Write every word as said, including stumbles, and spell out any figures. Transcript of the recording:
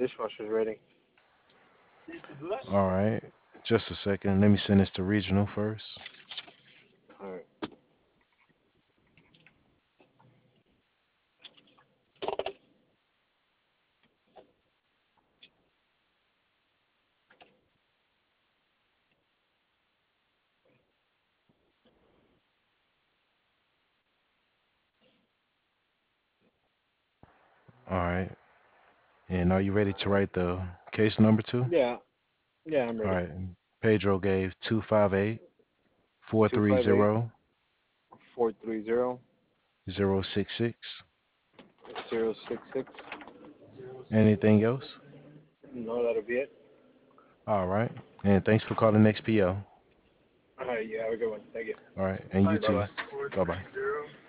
dishwasher's ready. All right. Just a second. Let me send this to regional first. All right. All right. And are you ready to write the case number two? Yeah. Yeah, I'm All ready. right. Pedro gave two five eight four Two three five eight zero four three zero zero six six. zero six six. Anything else? No, that'll be it. All right. And thanks for calling X P O. All right. You have a good one. Thank you. All right. And you Bye too. bye. Bye bye.